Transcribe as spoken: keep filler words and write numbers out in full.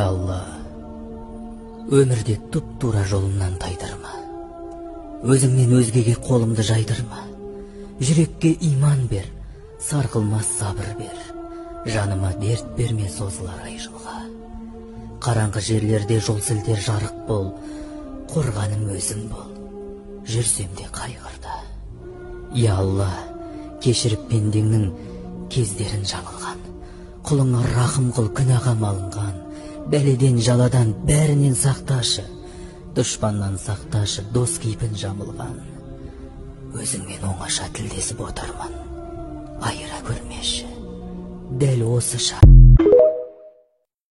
Алла, өмірде тұп-тура жолымнан тайдырма. Өзіңнен өзгеге қолымды жайдырма. Жүрекке иман бер, сарқылмас сабыр бер. Жаныма дерт берме созылар ай жылға. Қараңғы жерлерде жол сілтер жарық бол, қорғаным өзің бол, жүрсем де қайғырда. Я Алла, кешіріп пендеңнің кездерін жамылған. Құлыңа рахым қыл, күнәға малынған. Бәледен, жаладан бәрінен сақташы. Дұшпаннан сақташы, дос кейпін жамылған. Өзіңмен оңаша тілдесіп отырман. Айыра көрмеші, дәл осы шақ.